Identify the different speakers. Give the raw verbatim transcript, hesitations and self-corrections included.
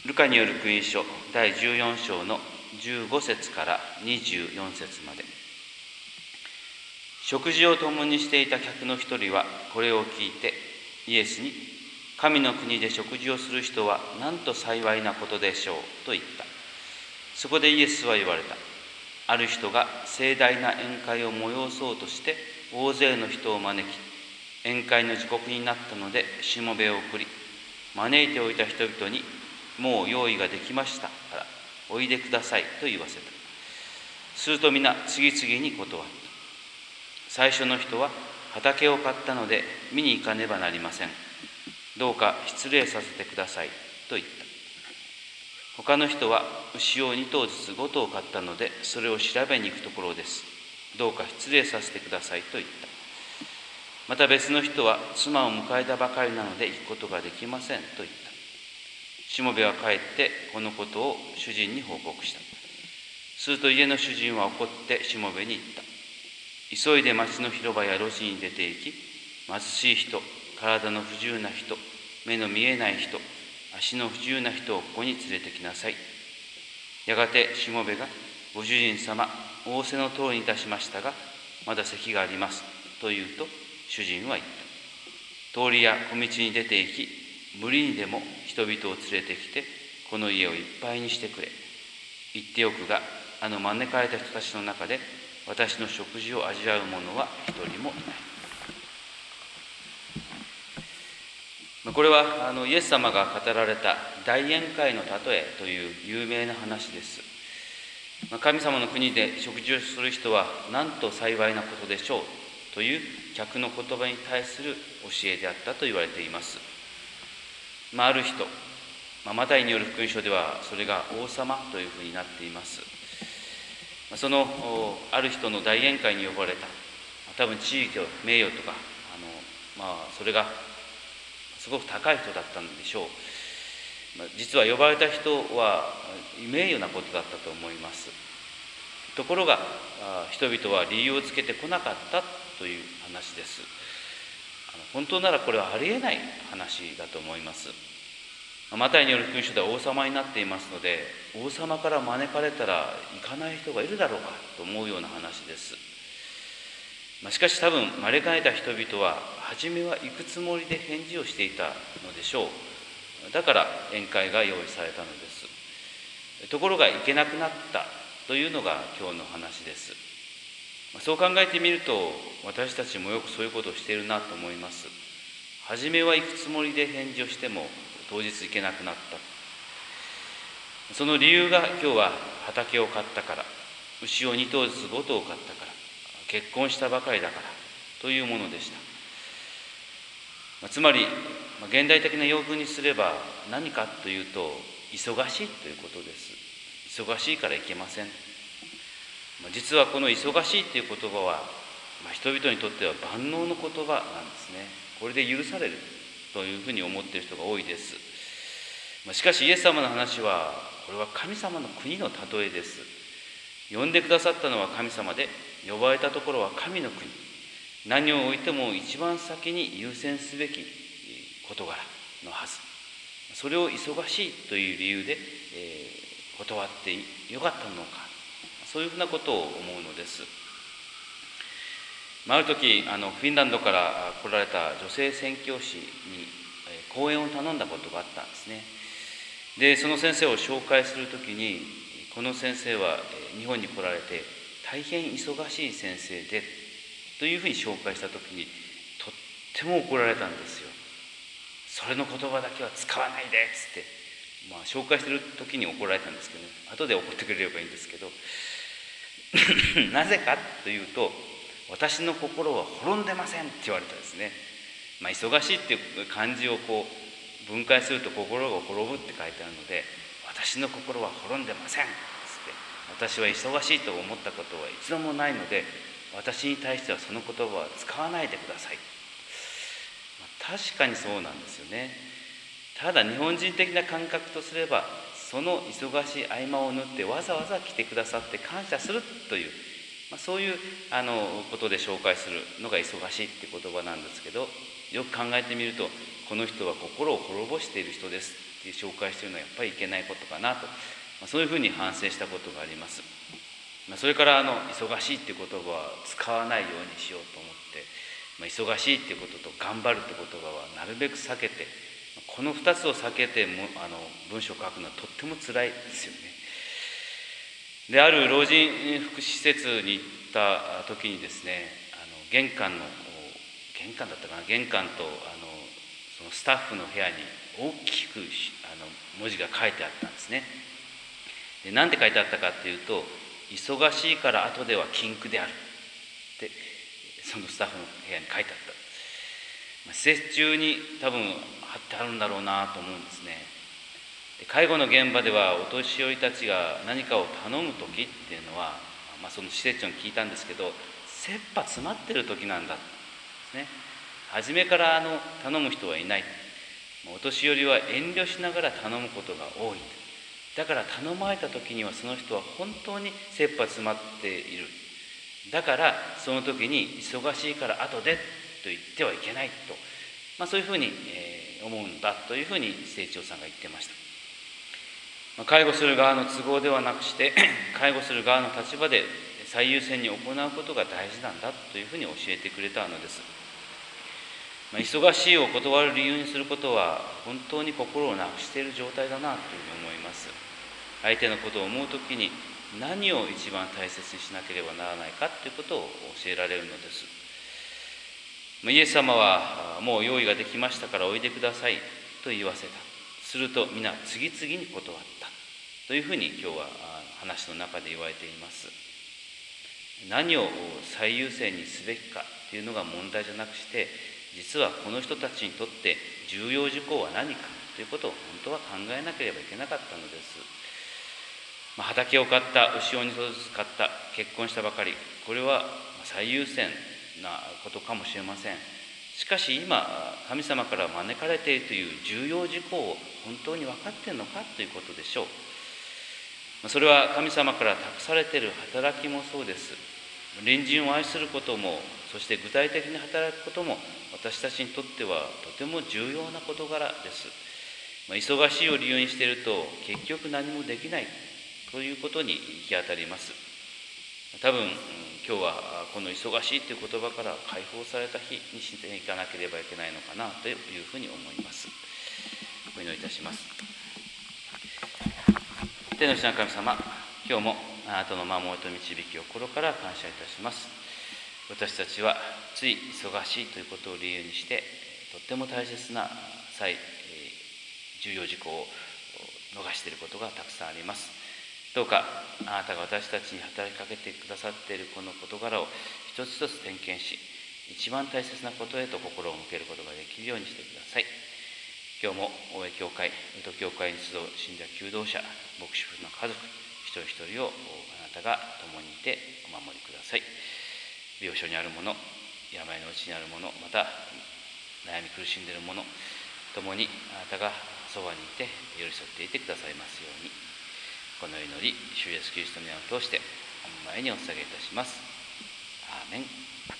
Speaker 1: ルカによる福音書だいじゅうよん章のじゅうご節からにじゅうよん節まで。食事を共にしていた客の一人はこれを聞いてイエスに、神の国で食事をする人はなんと幸いなことでしょうと言った。そこでイエスは言われた。ある人が盛大な宴会を催そうとして大勢の人を招き、宴会の時刻になったのでしもべを送り、招いておいた人々に、もう用意ができましたからおいでくださいと言わせた。すると皆次々に断った。最初の人は、畑を買ったので見に行かねばなりません。どうか失礼させてくださいと言った。他の人は、牛をに頭ずつご頭買ったのでそれを調べに行くところです。どうか失礼させてくださいと言った。また別の人は、妻を迎えたばかりなので行くことができませんと言った。しもべは帰ってこのことを主人に報告した。すると家の主人は怒ってしもべに言った。急いで町の広場や路地に出て行き、貧しい人、体の不自由な人、目の見えない人、足の不自由な人をここに連れてきなさい。やがてしもべが、ご主人様、仰せの通りにいたしましたが、まだ席がありますと言うと、主人は言った。通りや小道に出て行き、無理にでも人々を連れてきて、この家をいっぱいにしてくれ。言っておくが、あの招かれた人たちの中で、私の食事を味わう者は一人もいない。これはあのイエス様が語られた大宴会の例えという有名な話です。神様の国で食事をする人はなんと幸いなことでしょうという客の言葉に対する教えであったと言われています。まあ、ある人、まあ、マタイによる福音書ではそれが王様というふうになっています。そのある人の大宴会に呼ばれた、多分地位と名誉とかあの、まあ、それがすごく高い人だったんでしょう。実は呼ばれた人は名誉なことだったと思います。ところが人々は理由をつけてこなかったという話です。本当ならこれはありえない話だと思います。マタイによる福音書では王様になっていますので、王様から招かれたら行かない人がいるだろうかと思うような話です。しかし多分招かれた人々は初めは行くつもりで返事をしていたのでしょう。だから宴会が用意されたのです。ところが行けなくなったというのが今日の話です。そう考えてみると、私たちもよくそういうことをしているなと思います。初めは行くつもりで返事をしても当日行けなくなった。その理由が今日は畑を買ったから、牛をに頭ずつご頭買ったから、結婚したばかりだからというものでした。つまり現代的な用語にすれば何かというと、忙しいということです。忙しいから行けません。実はこの忙しいという言葉は、人々にとっては万能の言葉なんですね。これで許されるというふうに思っている人が多いです。しかしイエス様の話は、これは神様の国の例えです。呼んでくださったのは神様で、呼ばれたところは神の国。何をおいても一番先に優先すべき事柄のはず。それを忙しいという理由で、えー、断ってよかったのか、そういうふうなことを思うのです。ある時あのフィンランドから来られた女性宣教師に講演を頼んだことがあったんですね。でその先生を紹介するときに、この先生は日本に来られて大変忙しい先生でというふうに紹介したときに、とっても怒られたんですよ。それの言葉だけは使わないでっつって、まあ、紹介してるときに怒られたんですけどね、後で怒ってくれればいいんですけどなぜかというと、私の心は滅んでませんって言われたんですね。まあ、忙しいっていう漢字をこう分解すると心が滅ぶって書いてあるので、私の心は滅んでませんっつって、私は忙しいと思ったことは一度もないので、私に対してはその言葉は使わないでください。まあ、確かにそうなんですよね。ただ日本人的な感覚とすれば、その忙しい合間を縫ってわざわざ来てくださって感謝するという、まあ、そういうあのことで紹介するのが忙しいって言葉なんですけど、よく考えてみると、この人は心を滅ぼしている人ですって紹介しているのはやっぱりいけないことかなと、まあ、そういうふうに反省したことがあります。まあ、それからあの忙しいっていう言葉は使わないようにしようと思って、まあ、忙しいっていうことと頑張るって言葉はなるべく避けて、このふたつを避けてもあの文章を書くのはとってもつらいですよね。で、ある老人福祉施設に行った時にですね、あの玄関の玄関だったかな玄関とあのそのスタッフの部屋に大きくあの文字が書いてあったんですね。で、何て書いてあったかっていうと、忙しいから後では禁句であるってそのスタッフの部屋に書いてあった。まあ、施設中に多分貼ってあるんだろうなと思うんですね。で、介護の現場ではお年寄りたちが何かを頼む時っていうのは、まあ、その施設長に聞いたんですけど、切羽詰まってる時なんだですね。初めからあの頼む人はいない。お年寄りは遠慮しながら頼むことが多い。だから頼まれた時にはその人は本当に切羽詰まっている。だからその時に忙しいから後でと言ってはいけないと、まあ、そういうふうに思うんだというふうに施設長さんが言ってました。まあ、介護する側の都合ではなくして介護する側の立場で最優先に行うことが大事なんだというふうに教えてくれたのです。まあ、忙しいを断る理由にすることは本当に心をなくしている状態だなというふうに思います。相手のことを思うときに何を一番大切にしなければならないかということを教えられるのです。まあ、イエス様はもう用意ができましたからおいでくださいと言わせた。すると皆次々に断ったというふうに今日は話の中で言われています。何を最優先にすべきかというのが問題じゃなくして、実はこの人たちにとって重要事項は何かということを本当は考えなければいけなかったのです。まあ、畑を買った、牛をに頭ずつ買った、結婚したばかり、これは最優先なことかもしれません。しかし今神様から招かれているという重要事項を本当に分かっているのかということでしょう。それは神様から託されている働きもそうです。隣人を愛することも、そして具体的に働くことも私たちにとってはとても重要な事柄です。まあ、忙しいを理由にしていると結局何もできないということに行き当たります。多分今日はこの忙しいという言葉から解放された日にしていかなければいけないのかなというふうに思います。お祈りいたします。天の父なる神様、今日もあなたの守りと導きを心から感謝いたします。私たちはつい忙しいということを理由にしてとっても大切な最重要事項を逃していることがたくさんあります。どうかあなたが私たちに働きかけてくださっているこの事柄を一つ一つ点検し、一番大切なことへと心を向けることができるようにしてください。今日も大江教会、江戸教会に集う信者求道者、牧師夫婦の家族一人一人をあなたが共にいてお守りください。病床にある者、病のうちにある者、また悩み苦しんでいる者、共にあなたがそばにいて寄り添っていてくださいますように。この祈り、主イエスキリストの名を通して御前にお捧げいたします。アーメン。